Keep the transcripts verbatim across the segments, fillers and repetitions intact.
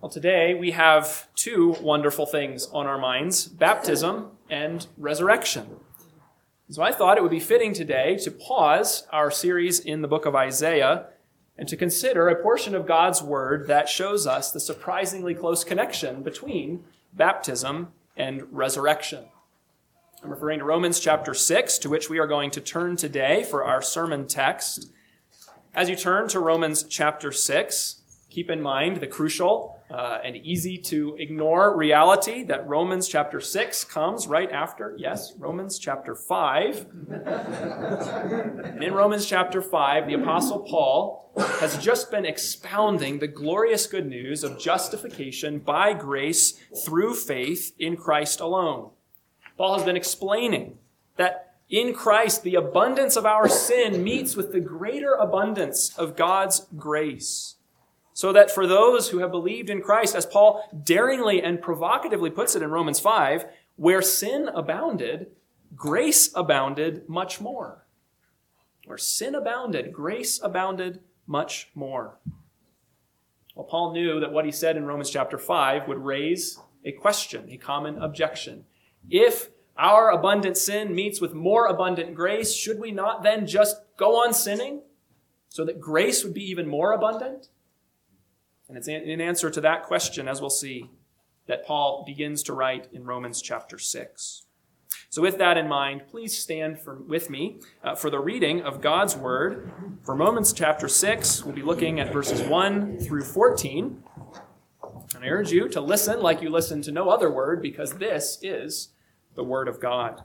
Well, today we have two wonderful things on our minds, baptism and resurrection. So I thought it would be fitting today to pause our series in the book of Isaiah and to consider a portion of God's word that shows us the surprisingly close connection between baptism and resurrection. I'm referring to Romans chapter six, to which we are going to turn today for our sermon text. As you turn to Romans chapter six, keep in mind the crucial uh, and easy to ignore reality that Romans chapter six comes right after, yes, Romans chapter five. And in Romans chapter five, the Apostle Paul has just been expounding the glorious good news of justification by grace through faith in Christ alone. Paul has been explaining that in Christ, the abundance of our sin meets with the greater abundance of God's grace. So that for those who have believed in Christ, as Paul daringly and provocatively puts it in Romans five, where sin abounded, grace abounded much more. Where sin abounded, grace abounded much more. Well, Paul knew that what he said in Romans chapter five would raise a question, a common objection. If our abundant sin meets with more abundant grace, should we not then just go on sinning so that grace would be even more abundant? And it's in answer to that question, as we'll see, that Paul begins to write in Romans chapter six. So with that in mind, please stand for, with me uh, for the reading of God's word. For Romans chapter six, we'll be looking at verses one through fourteen. And I urge you to listen like you listen to no other word, because this is the word of God.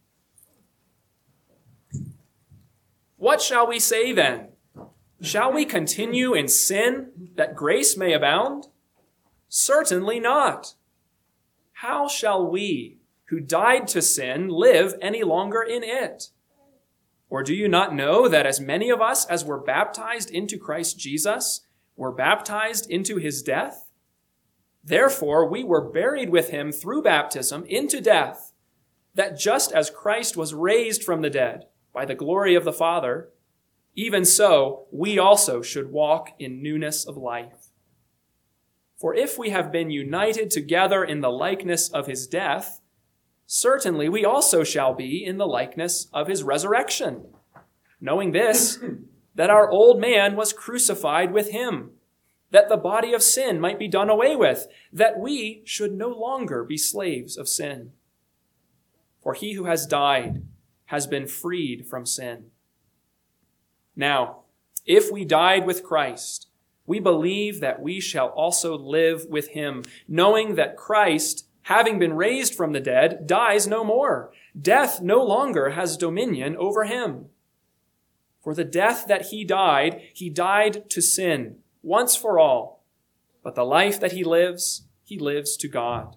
What shall we say then? Shall we continue in sin that grace may abound? Certainly not. How shall we, who died to sin, live any longer in it? Or do you not know that as many of us as were baptized into Christ Jesus were baptized into his death? Therefore we were buried with him through baptism into death, that just as Christ was raised from the dead by the glory of the Father, even so, we also should walk in newness of life. For if we have been united together in the likeness of his death, certainly we also shall be in the likeness of his resurrection, knowing this, that our old man was crucified with him, that the body of sin might be done away with, that we should no longer be slaves of sin. For he who has died has been freed from sin. Now, if we died with Christ, we believe that we shall also live with him, knowing that Christ, having been raised from the dead, dies no more. Death no longer has dominion over him. For the death that he died, he died to sin, once for all. But the life that he lives, he lives to God.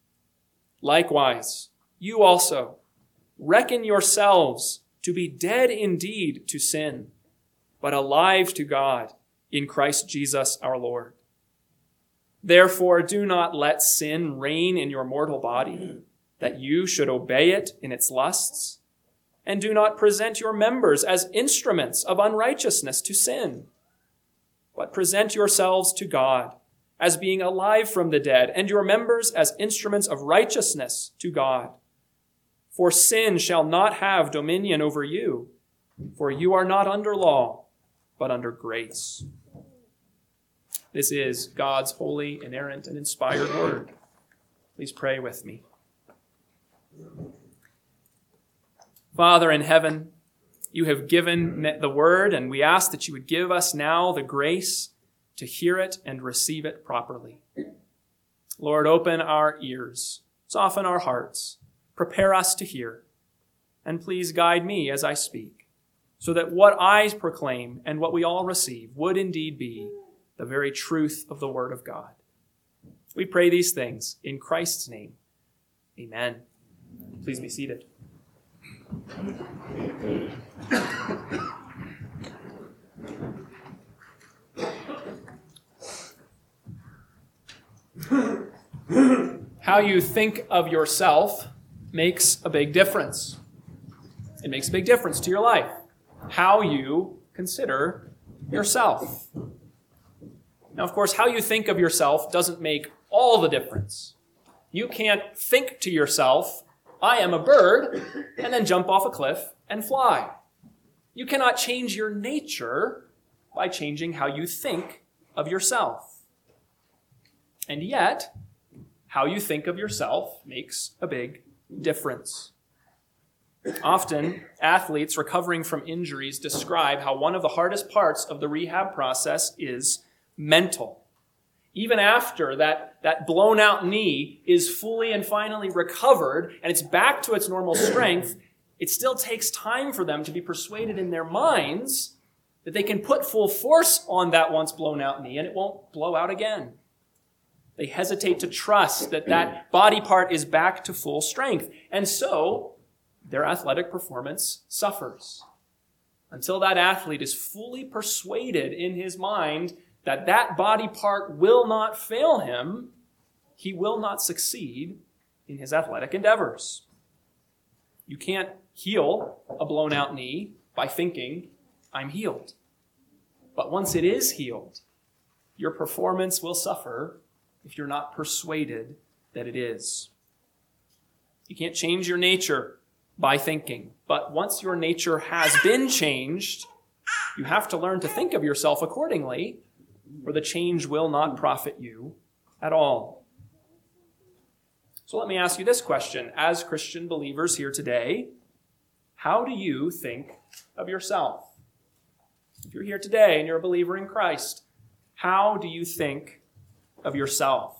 Likewise, you also reckon yourselves to be dead indeed to sin, but alive to God in Christ Jesus our Lord. Therefore, do not let sin reign in your mortal body, that you should obey it in its lusts, and do not present your members as instruments of unrighteousness to sin, but present yourselves to God as being alive from the dead, and your members as instruments of righteousness to God. For sin shall not have dominion over you, for you are not under law, but under grace. This is God's holy, inerrant, and inspired word. Please pray with me. Father in heaven, you have given the word, and we ask that you would give us now the grace to hear it and receive it properly. Lord, open our ears, soften our hearts, prepare us to hear, and please guide me as I speak, so that what I proclaim and what we all receive would indeed be the very truth of the Word of God. We pray these things in Christ's name. Amen. Please be seated. How you think of yourself makes a big difference. It makes a big difference to your life. How you consider yourself. Now, of course, how you think of yourself doesn't make all the difference. You can't think to yourself, I am a bird, and then jump off a cliff and fly. You cannot change your nature by changing how you think of yourself. And yet, how you think of yourself makes a big difference. Often, athletes recovering from injuries describe how one of the hardest parts of the rehab process is mental. Even after that, that blown out knee is fully and finally recovered and it's back to its normal strength, it still takes time for them to be persuaded in their minds that they can put full force on that once blown out knee and it won't blow out again. They hesitate to trust that that body part is back to full strength. And so their athletic performance suffers until that athlete is fully persuaded in his mind that that body part will not fail him. He will not succeed in his athletic endeavors. You can't heal a blown out knee by thinking, I'm healed. But once it is healed, your performance will suffer if you're not persuaded that it is. You can't change your nature by thinking, but once your nature has been changed, you have to learn to think of yourself accordingly, or the change will not profit you at all. So let me ask you this question. As Christian believers here today, how do you think of yourself? If you're here today and you're a believer in Christ, how do you think of yourself?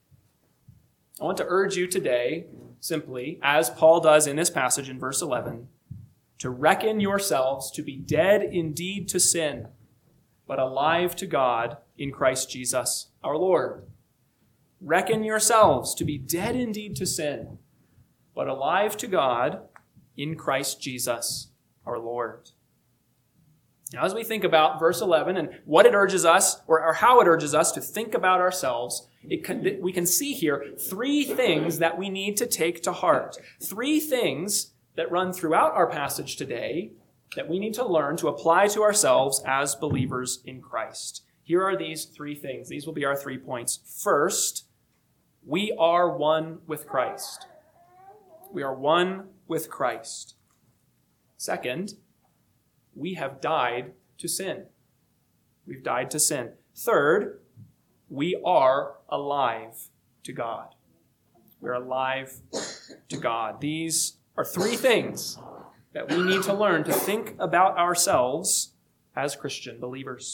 I want to urge you today, simply, as Paul does in this passage in verse eleven, to reckon yourselves to be dead indeed to sin, but alive to God in Christ Jesus our Lord. Reckon yourselves to be dead indeed to sin, but alive to God in Christ Jesus our Lord. Now, as we think about verse eleven and what it urges us, or, or how it urges us to think about ourselves, it can, we can see here three things that we need to take to heart. Three things that run throughout our passage today that we need to learn to apply to ourselves as believers in Christ. Here are these three things. These will be our three points. First, we are one with Christ. We are one with Christ. Second, we have died to sin. We've died to sin. Third, we are alive to God. We're alive to God. These are three things that we need to learn to think about ourselves as Christian believers.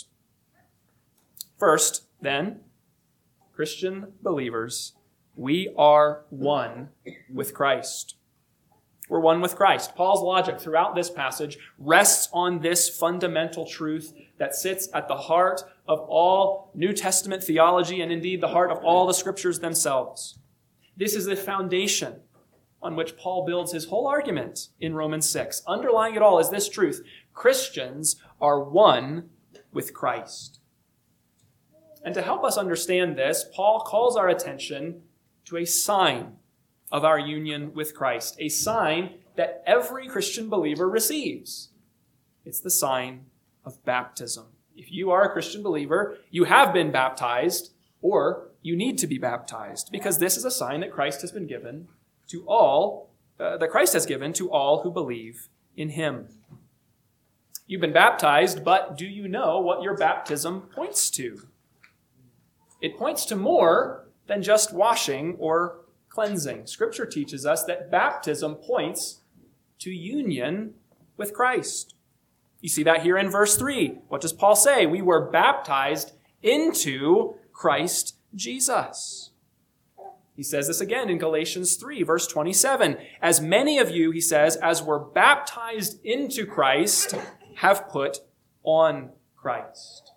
First, then, Christian believers, we are one with Christ. We're one with Christ. Paul's logic throughout this passage rests on this fundamental truth that sits at the heart of all New Testament theology and indeed the heart of all the scriptures themselves. This is the foundation on which Paul builds his whole argument in Romans six. Underlying it all is this truth: Christians are one with Christ. And to help us understand this, Paul calls our attention to a sign of our union with Christ, a sign that every Christian believer receives. It's the sign of baptism. If you are a Christian believer, you have been baptized, or you need to be baptized, because this is a sign that Christ has been given to all, uh, that Christ has given to all who believe in him. You've been baptized, but do you know what your baptism points to? It points to more than just washing or cleansing. Scripture teaches us that baptism points to union with Christ. You see that here in verse three. What does Paul say? We were baptized into Christ Jesus. He says this again in Galatians three, verse twenty-seven. As many of you, he says, as were baptized into Christ, have put on Christ.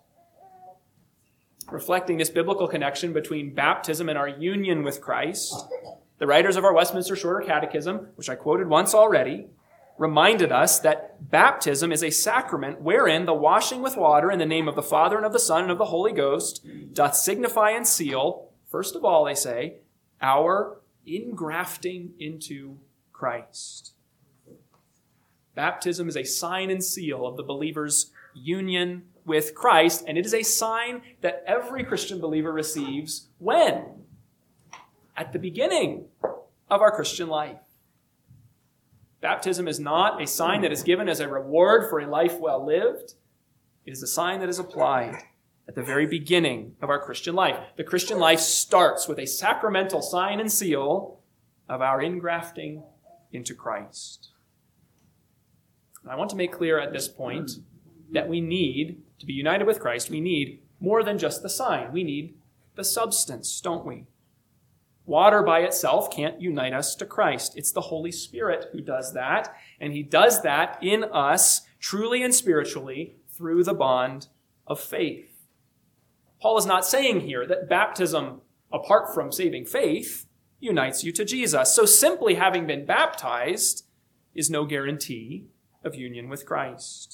Reflecting this biblical connection between baptism and our union with Christ, the writers of our Westminster Shorter Catechism, which I quoted once already, reminded us that baptism is a sacrament wherein the washing with water in the name of the Father and of the Son and of the Holy Ghost doth signify and seal, first of all, they say, our ingrafting into Christ. Baptism is a sign and seal of the believer's union with Christ, and it is a sign that every Christian believer receives when? At the beginning of our Christian life. Baptism is not a sign that is given as a reward for a life well lived. It is a sign that is applied at the very beginning of our Christian life. The Christian life starts with a sacramental sign and seal of our ingrafting into Christ. And I want to make clear at this point that we need, to be united with Christ, we need more than just the sign. We need the substance, don't we? Water by itself can't unite us to Christ. It's the Holy Spirit who does that, and he does that in us, truly and spiritually, through the bond of faith. Paul is not saying here that baptism, apart from saving faith, unites you to Jesus. So simply having been baptized is no guarantee of union with Christ.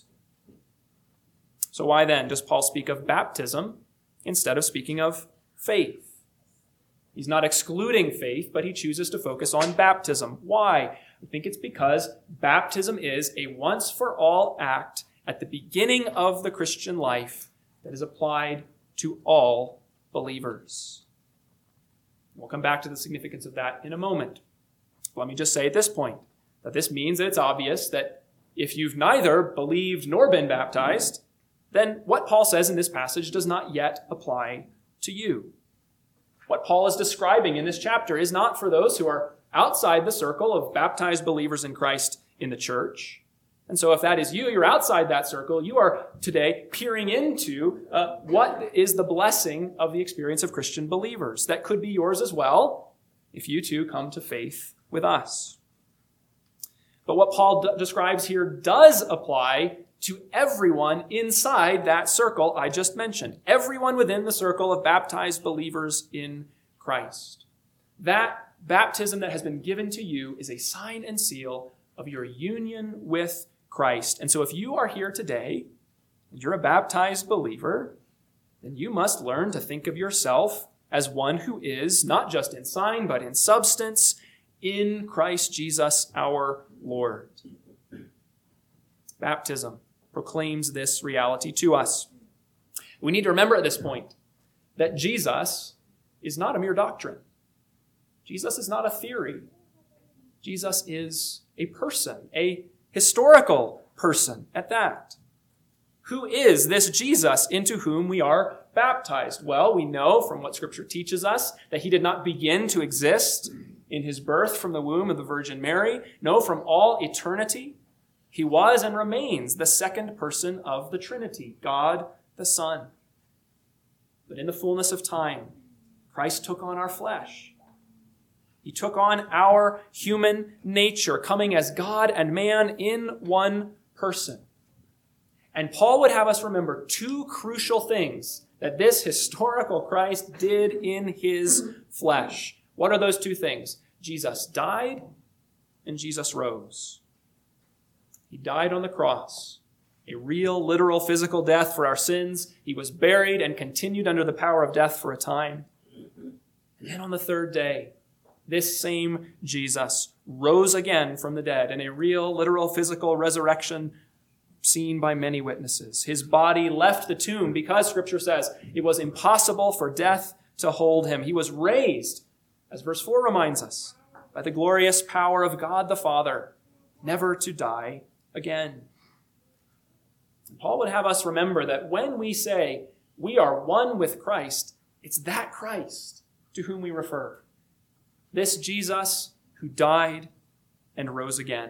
So why then does Paul speak of baptism instead of speaking of faith? He's not excluding faith, but he chooses to focus on baptism. Why? I think it's because baptism is a once-for-all act at the beginning of the Christian life that is applied to all believers. We'll come back to the significance of that in a moment. Let me just say at this point that this means that it's obvious that if you've neither believed nor been baptized, then what Paul says in this passage does not yet apply to you. What Paul is describing in this chapter is not for those who are outside the circle of baptized believers in Christ in the church. And so if that is you, you're outside that circle, you are today peering into uh, what is the blessing of the experience of Christian believers. That could be yours as well if you too come to faith with us. But what Paul d- describes here does apply to everyone inside that circle I just mentioned. Everyone within the circle of baptized believers in Christ. That baptism that has been given to you is a sign and seal of your union with Christ. And so if you are here today, and you're a baptized believer, then you must learn to think of yourself as one who is, not just in sign, but in substance, in Christ Jesus our Lord. Baptism proclaims this reality to us. We need to remember at this point that Jesus is not a mere doctrine. Jesus is not a theory. Jesus is a person, a historical person at that. Who is this Jesus into whom we are baptized? Well, we know from what Scripture teaches us that he did not begin to exist in his birth from the womb of the Virgin Mary. No, from all eternity, he was and remains the second person of the Trinity, God the Son. But in the fullness of time, Christ took on our flesh. He took on our human nature, coming as God and man in one person. And Paul would have us remember two crucial things that this historical Christ did in his flesh. What are those two things? Jesus died and Jesus rose. He died on the cross, a real, literal, physical death for our sins. He was buried and continued under the power of death for a time. And then on the third day, this same Jesus rose again from the dead in a real, literal, physical resurrection seen by many witnesses. His body left the tomb because Scripture says it was impossible for death to hold him. He was raised, as verse four reminds us, by the glorious power of God the Father, never to die again. And Paul would have us remember that when we say we are one with Christ, it's that Christ to whom we refer. This Jesus who died and rose again.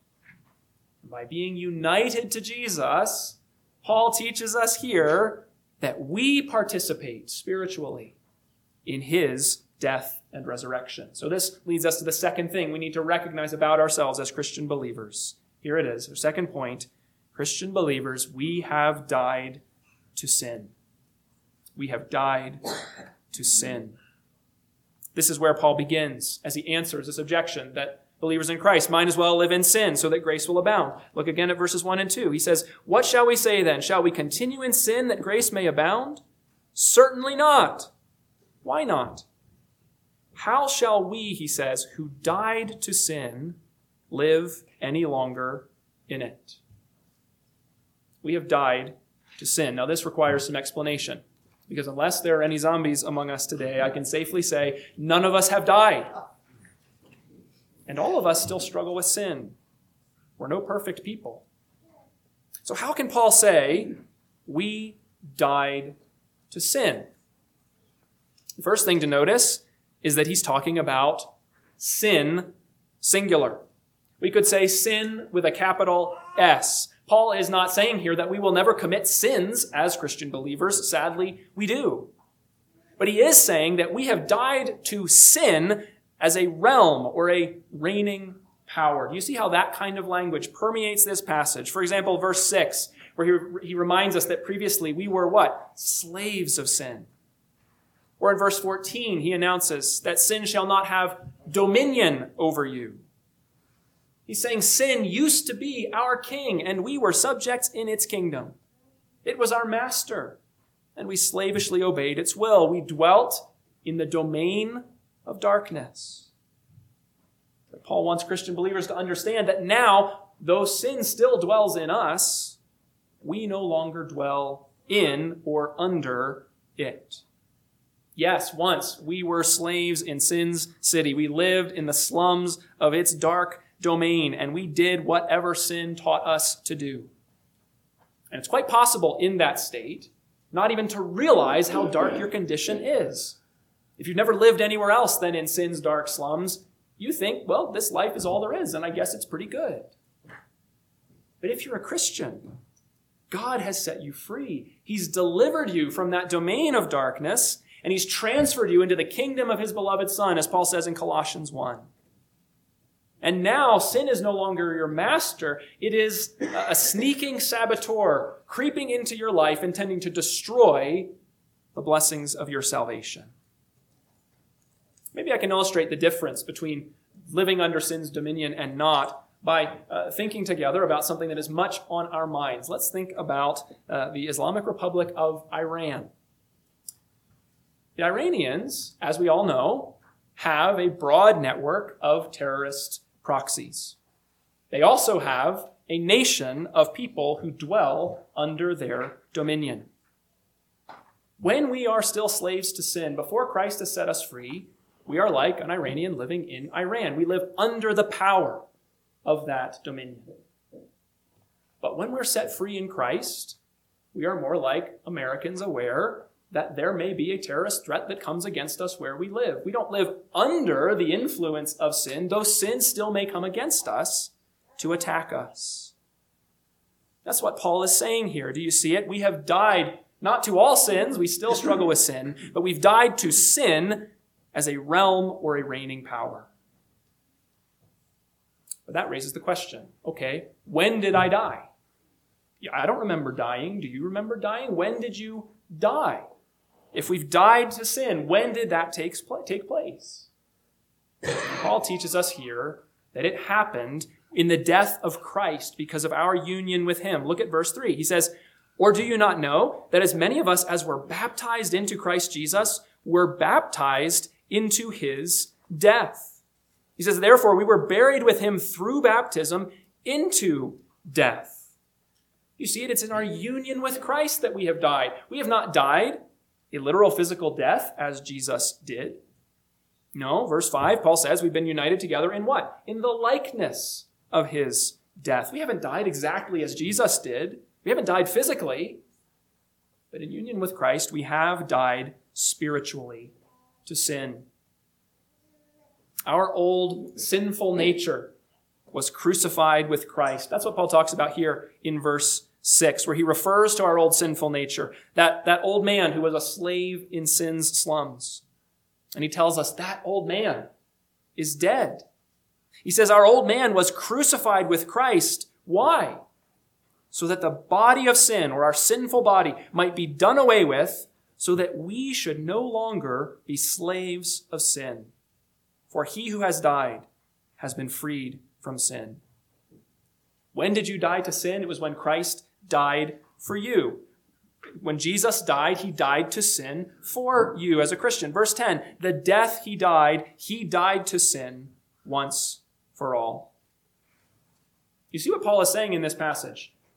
By being united to Jesus, Paul teaches us here that we participate spiritually in his death and resurrection. So this leads us to the second thing we need to recognize about ourselves as Christian believers. Here it is, our second point. Christian believers, we have died to sin. We have died to sin. This is where Paul begins as he answers this objection that believers in Christ might as well live in sin so that grace will abound. Look again at verses one and two. He says, "What shall we say then? Shall we continue in sin that grace may abound? Certainly not." Why not? How shall we, he says, who died to sin, live any longer in it? We have died to sin. Now, this requires some explanation, because unless there are any zombies among us today, I can safely say none of us have died. And all of us still struggle with sin. We're no perfect people. So how can Paul say we died to sin? The first thing to notice is that he's talking about sin singular. We could say sin with a capital S. Paul is not saying here that we will never commit sins as Christian believers. Sadly, we do. But he is saying that we have died to sin as a realm or a reigning power. Do you see how that kind of language permeates this passage? For example, verse six, where he, he reminds us that previously we were what? Slaves of sin. Or in verse fourteen, he announces that sin shall not have dominion over you. He's saying sin used to be our king, and we were subjects in its kingdom. It was our master, and we slavishly obeyed its will. We dwelt in the domain of darkness. But Paul wants Christian believers to understand that now, though sin still dwells in us, we no longer dwell in or under it. Yes, once we were slaves in sin's city. We lived in the slums of its dark domain, and we did whatever sin taught us to do. And it's quite possible in that state not even to realize how dark your condition is. If you've never lived anywhere else than in sin's dark slums, you think, well, this life is all there is, and I guess it's pretty good. But if you're a Christian, God has set you free. He's delivered you from that domain of darkness, and he's transferred you into the kingdom of his beloved Son, as Paul says in Colossians one. And now sin is no longer your master. It is a sneaking saboteur creeping into your life, intending to destroy the blessings of your salvation. Maybe I can illustrate the difference between living under sin's dominion and not by uh, thinking together about something that is much on our minds. Let's think about uh, the Islamic Republic of Iran. The Iranians, as we all know, have a broad network of terrorist proxies. They also have a nation of people who dwell under their dominion. When we are still slaves to sin, before Christ has set us free, we are like an Iranian living in Iran. We live under the power of that dominion. But when we're set free in Christ, we are more like Americans, aware that there may be a terrorist threat that comes against us where we live. We don't live under the influence of sin, though sin still may come against us to attack us. That's what Paul is saying here. Do you see it? We have died not to all sins, we still struggle with sin, but we've died to sin as a realm or a reigning power. But that raises the question, okay, when did I die? Yeah, I don't remember dying. Do you remember dying? When did you die? If we've died to sin, when did that take place? Paul teaches us here that it happened in the death of Christ because of our union with him. Look at verse three. He says, "Or do you not know that as many of us as were baptized into Christ Jesus were baptized into his death?" He says, "Therefore we were buried with him through baptism into death." You see it? It's in our union with Christ that we have died. We have not died a literal physical death as Jesus did. No, verse five, Paul says we've been united together in what? In the likeness of his death. We haven't died exactly as Jesus did. We haven't died physically. But in union with Christ, we have died spiritually to sin. Our old sinful nature was crucified with Christ. That's what Paul talks about here in verse six, where he refers to our old sinful nature, that, that old man who was a slave in sin's slums. And he tells us that old man is dead. He says our old man was crucified with Christ. Why? So that the body of sin, or our sinful body, might be done away with, so that we should no longer be slaves of sin. For he who has died has been freed from sin. When did you die to sin? It was when Christ died for you. When Jesus died, he died to sin for you as a Christian. Verse ten, the death he died, he died to sin once for all. You see what Paul is saying in this passage?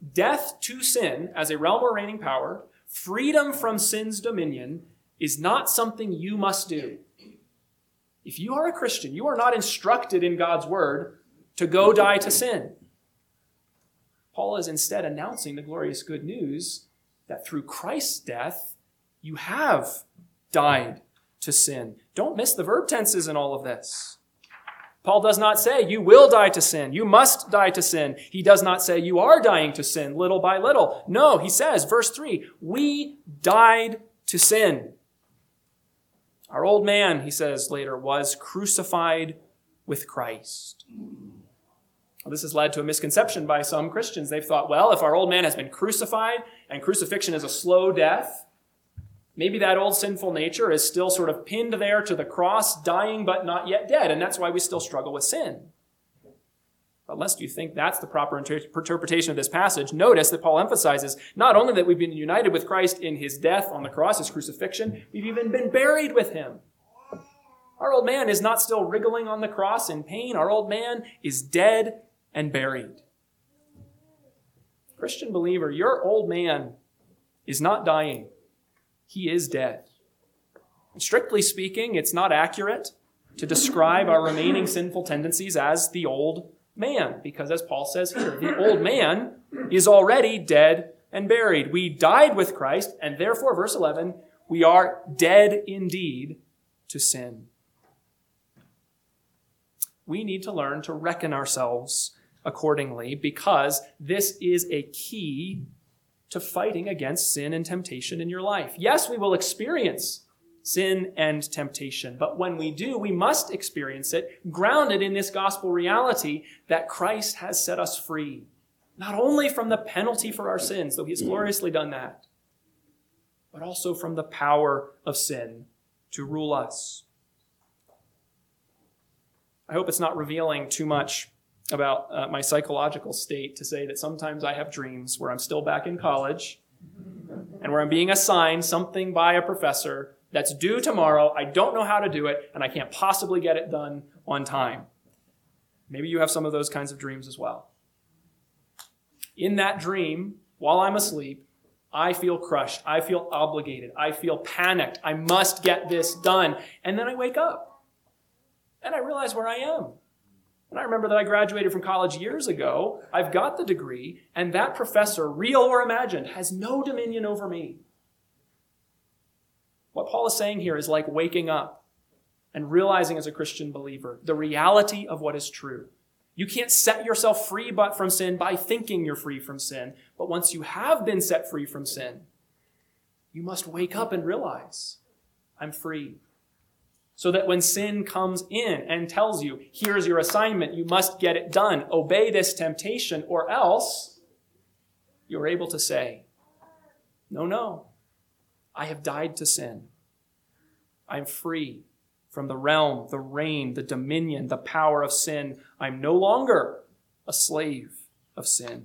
death to sin as a realm or reigning power, freedom from sin's dominion, is not something you must do. If you are a Christian, you are not instructed in God's word to go die to sin. Paul is instead announcing the glorious good news that through Christ's death, you have died to sin. Don't miss the verb tenses in all of this. Paul does not say you will die to sin. You must die to sin. He does not say you are dying to sin little by little. No, he says, verse three, we died to sin. Our old man, he says later, was crucified with Christ. Well, this has led to a misconception by some Christians. They've thought, well, if our old man has been crucified and crucifixion is a slow death, maybe that old sinful nature is still sort of pinned there to the cross, dying but not yet dead, and that's why we still struggle with sin. But lest you think that's the proper inter- interpretation of this passage, notice that Paul emphasizes not only that we've been united with Christ in his death on the cross, his crucifixion, we've even been buried with him. Our old man is not still wriggling on the cross in pain. Our old man is dead and buried. Christian believer, your old man is not dying. He is dead. And strictly speaking, it's not accurate to describe our remaining sinful tendencies as the old man, because as Paul says here, the old man is already dead and buried. We died with Christ, and therefore, verse eleven, we are dead indeed to sin. We need to learn to reckon ourselves accordingly, because this is a key to fighting against sin and temptation in your life. Yes, we will experience sin and temptation, but when we do, we must experience it grounded in this gospel reality that Christ has set us free, not only from the penalty for our sins, though he has gloriously done that, but also from the power of sin to rule us. I hope it's not revealing too much about uh, my psychological state to say that sometimes I have dreams where I'm still back in college and where I'm being assigned something by a professor that's due tomorrow. I don't know how to do it, and I can't possibly get it done on time. Maybe you have some of those kinds of dreams as well. In that dream, while I'm asleep, I feel crushed. I feel obligated. I feel panicked. I must get this done. And then I wake up, and I realize where I am. And I remember that I graduated from college years ago. I've got the degree, and that professor, real or imagined, has no dominion over me. What Paul is saying here is like waking up and realizing as a Christian believer the reality of what is true. You can't set yourself free but from sin by thinking you're free from sin. But once you have been set free from sin, you must wake up and realize, I'm free. So that when sin comes in and tells you, here's your assignment, you must get it done, obey this temptation, or else you're able to say, no, no, I have died to sin. I'm free from the realm, the reign, the dominion, the power of sin. I'm no longer a slave of sin.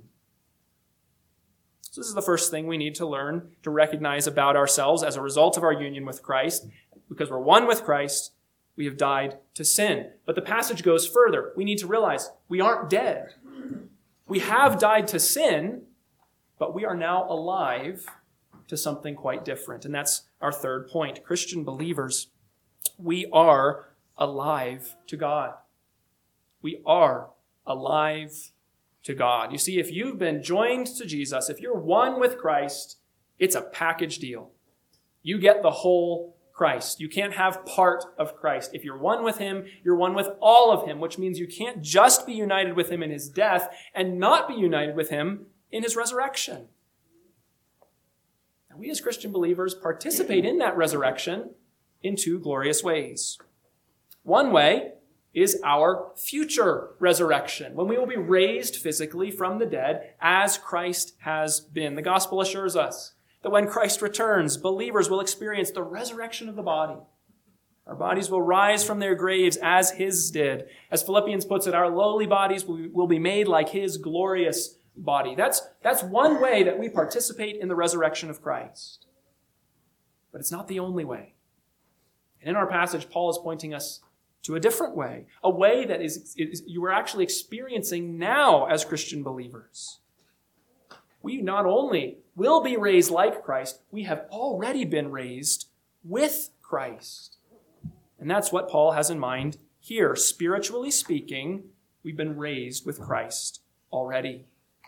So this is the first thing we need to learn to recognize about ourselves as a result of our union with Christ. Because we're one with Christ, we have died to sin. But the passage goes further. We need to realize we aren't dead. We have died to sin, but we are now alive to something quite different. And that's our third point. Christian believers, we are alive to God. We are alive to God. You see, if you've been joined to Jesus, if you're one with Christ, it's a package deal. You get the whole Christ. You can't have part of Christ. If you're one with him, you're one with all of him, which means you can't just be united with him in his death and not be united with him in his resurrection. Now, we as Christian believers participate in that resurrection in two glorious ways. One way is our future resurrection, when we will be raised physically from the dead as Christ has been. The gospel assures us that when Christ returns, believers will experience the resurrection of the body. Our bodies will rise from their graves as his did. As Philippians puts it, our lowly bodies will be made like his glorious body. That's, that's one way that we participate in the resurrection of Christ. But it's not the only way. And in our passage, Paul is pointing us to a different way, a way that is, is you are actually experiencing now as Christian believers. we not only will be raised like Christ, we have already been raised with Christ. And that's what Paul has in mind here. Spiritually speaking, we've been raised with Christ already.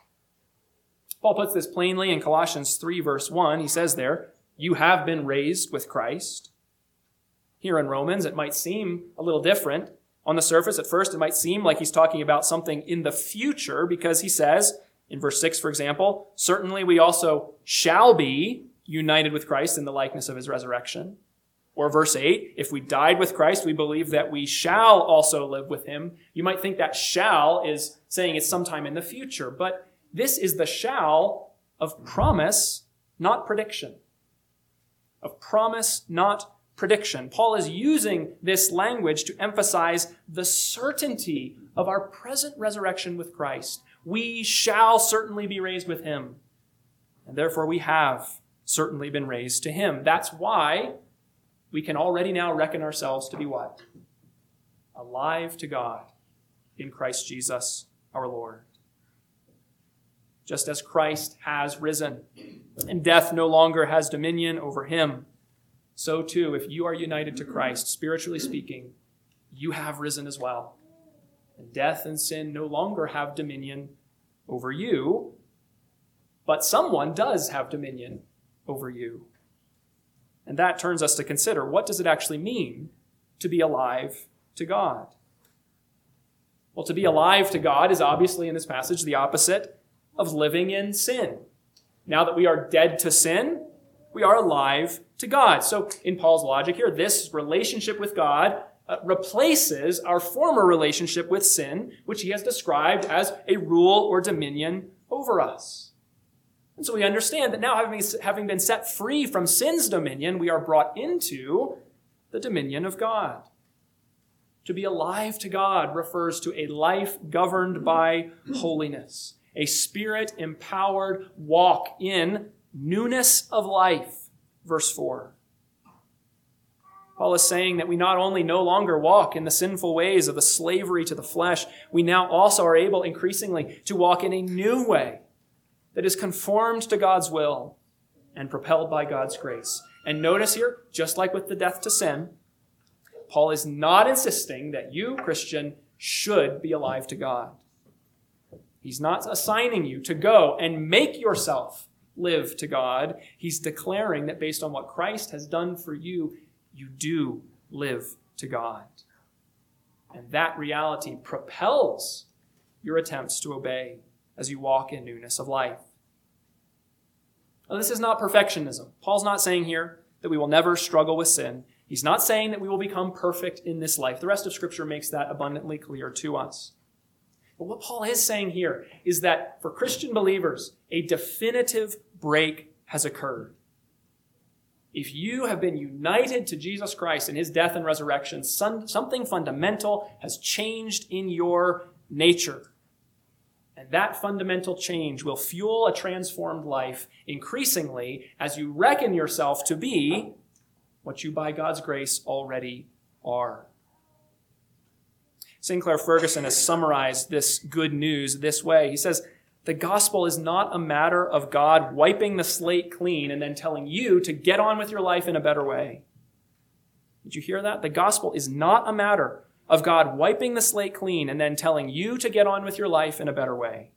Paul puts this plainly in Colossians three, verse one. He says there, you have been raised with Christ. Here in Romans, it might seem a little different. On the surface, at first, it might seem like he's talking about something in the future because he says, in verse six, for example, certainly we also shall be united with Christ in the likeness of his resurrection. Or verse eight, if we died with Christ, we believe that we shall also live with him. You might think that shall is saying it's sometime in the future, but this is the shall of promise, not prediction. Of promise, not prediction. Paul is using this language to emphasize the certainty of our present resurrection with Christ. We shall certainly be raised with him, and therefore we have certainly been raised to him. That's why we can already now reckon ourselves to be what? Alive to God in Christ Jesus our Lord. Just as Christ has risen, and death no longer has dominion over him, so too, if you are united to Christ, spiritually speaking, you have risen as well. And death and sin no longer have dominion over you, but someone does have dominion over you. And that turns us to consider, what does it actually mean to be alive to God? Well, to be alive to God is obviously in this passage the opposite of living in sin. Now that we are dead to sin, we are alive to God. So in Paul's logic here, this relationship with God uh, replaces our former relationship with sin, which he has described as a rule or dominion over us. And so we understand that now, having, having been set free from sin's dominion, we are brought into the dominion of God. To be alive to God refers to a life governed by holiness, a spirit-empowered walk in newness of life. Verse four. Paul is saying that we not only no longer walk in the sinful ways of the slavery to the flesh, we now also are able increasingly to walk in a new way that is conformed to God's will and propelled by God's grace. And notice here, just like with the death to sin, Paul is not insisting that you, Christian, should be alive to God. He's not assigning you to go and make yourself live to God. He's declaring that based on what Christ has done for you, you do live to God. And that reality propels your attempts to obey as you walk in newness of life. Now, this is not perfectionism. Paul's not saying here that we will never struggle with sin. He's not saying that we will become perfect in this life. The rest of Scripture makes that abundantly clear to us. But what Paul is saying here is that for Christian believers, a definitive break has occurred. If you have been united to Jesus Christ in his death and resurrection, some, something fundamental has changed in your nature. And that fundamental change will fuel a transformed life increasingly as you reckon yourself to be what you by God's grace already are. Sinclair Ferguson has summarized this good news this way. He says, the gospel is not a matter of God wiping the slate clean and then telling you to get on with your life in a better way. Did you hear that? The gospel is not a matter of God wiping the slate clean and then telling you to get on with your life in a better way.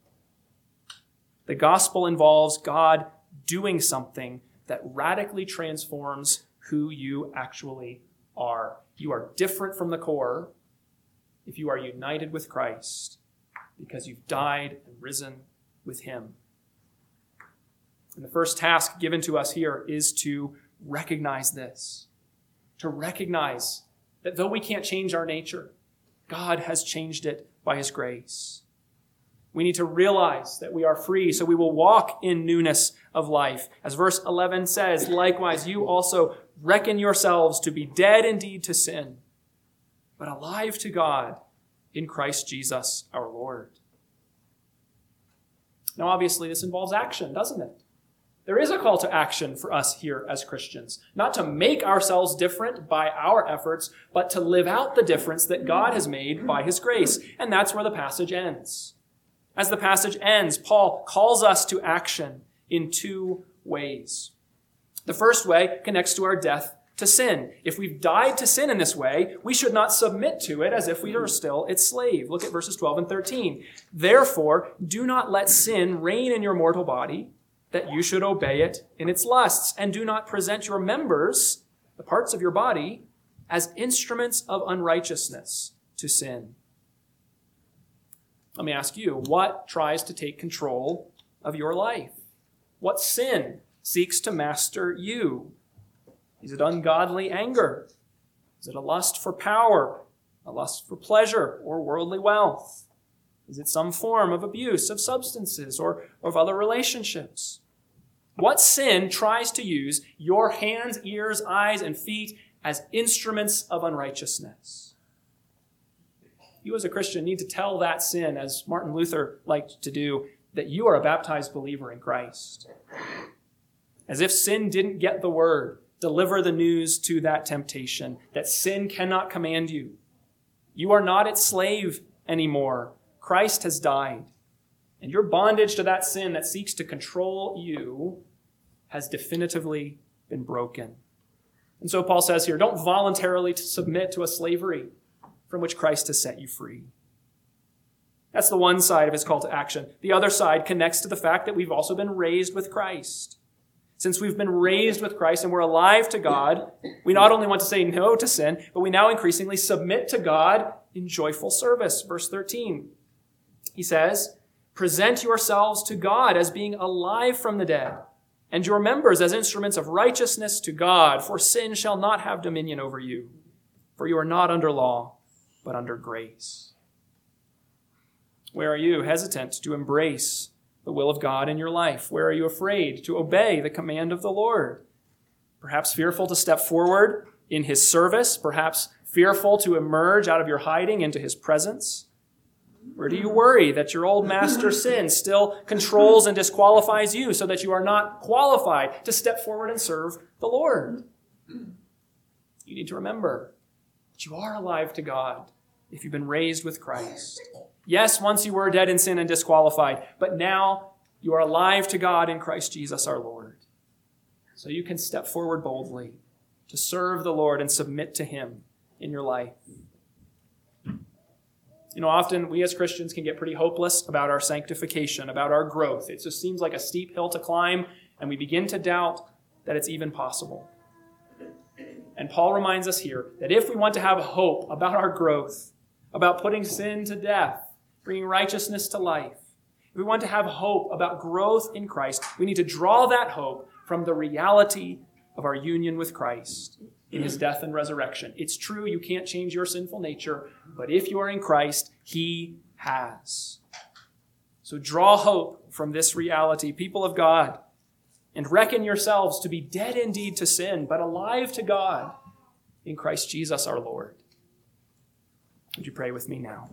The gospel involves God doing something that radically transforms who you actually are. You are different from the core if you are united with Christ because you've died and risen with him. And the first task given to us here is to recognize this, to recognize that though we can't change our nature, God has changed it by his grace. We need to realize that we are free, so we will walk in newness of life. As verse eleven says, likewise, you also reckon yourselves to be dead indeed to sin, but alive to God in Christ Jesus our Lord. Now, obviously, this involves action, doesn't it? There is a call to action for us here as Christians, not to make ourselves different by our efforts, but to live out the difference that God has made by his grace. And that's where the passage ends. As the passage ends, Paul calls us to action in two ways. The first way connects to our death to sin. If we've died to sin in this way, we should not submit to it as if we are still its slave. Look at verses twelve and thirteen. Therefore, do not let sin reign in your mortal body, that you should obey it in its lusts, and do not present your members, the parts of your body, as instruments of unrighteousness to sin. Let me ask you, what tries to take control of your life? What sin seeks to master you? Is it ungodly anger? Is it a lust for power, a lust for pleasure or worldly wealth? Is it some form of abuse of substances or of other relationships? What sin tries to use your hands, ears, eyes, and feet as instruments of unrighteousness? You as a Christian need to tell that sin, as Martin Luther liked to do, that you are a baptized believer in Christ. As if sin didn't get the word, deliver the news to that temptation, that sin cannot command you. You are not its slave anymore. Christ has died. And your bondage to that sin that seeks to control you has definitively been broken. And so Paul says here, don't voluntarily submit to a slavery from which Christ has set you free. That's the one side of his call to action. The other side connects to the fact that we've also been raised with Christ. Since we've been raised with Christ and we're alive to God, we not only want to say no to sin, but we now increasingly submit to God in joyful service. Verse thirteen, he says, present yourselves to God as being alive from the dead, and your members as instruments of righteousness to God, for sin shall not have dominion over you. For you are not under law, but under grace. Where are you hesitant to embrace the will of God in your life? Where are you afraid to obey the command of the Lord? Perhaps fearful to step forward in his service, perhaps fearful to emerge out of your hiding into his presence. Where do you worry that your old master sin still controls and disqualifies you so that you are not qualified to step forward and serve the Lord? You need to remember that you are alive to God if you've been raised with Christ. Yes, once you were dead in sin and disqualified, but now you are alive to God in Christ Jesus our Lord. So you can step forward boldly to serve the Lord and submit to him in your life. You know, often we as Christians can get pretty hopeless about our sanctification, about our growth. It just seems like a steep hill to climb, and we begin to doubt that it's even possible. And Paul reminds us here that if we want to have hope about our growth, about putting sin to death, bringing righteousness to life, if we want to have hope about growth in Christ, we need to draw that hope from the reality of our union with Christ in his death and resurrection. It's true, you can't change your sinful nature, but if you are in Christ, he has. So draw hope from this reality, people of God, and reckon yourselves to be dead indeed to sin, but alive to God in Christ Jesus our Lord. Would you pray with me now?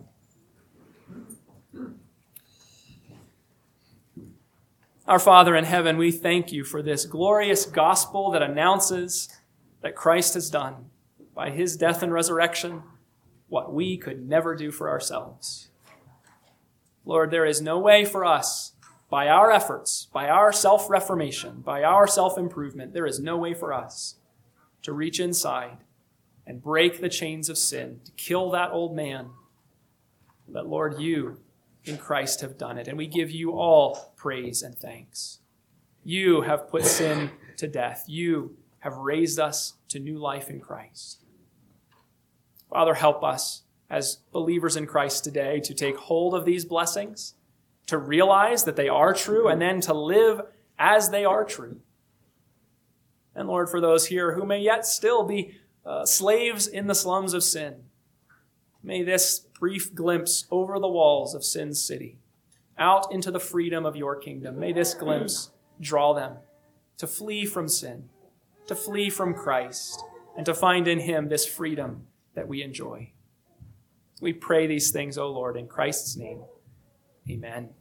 Our Father in heaven, we thank you for this glorious gospel that announces that Christ has done by his death and resurrection what we could never do for ourselves. Lord, there is no way for us, by our efforts, by our self-reformation, by our self-improvement, there is no way for us to reach inside and break the chains of sin, to kill that old man. But Lord, you in Christ have done it, and we give you all praise and thanks. You have put sin to death. You have raised us to new life in Christ. Father, help us as believers in Christ today to take hold of these blessings, to realize that they are true, and then to live as they are true. And Lord, for those here who may yet still be uh, slaves in the slums of sin, may this brief glimpse over the walls of sin's city, out into the freedom of your kingdom, may this glimpse draw them to flee from sin, to flee from Christ, and to find in him this freedom that we enjoy. We pray these things, O Lord, in Christ's name. Amen.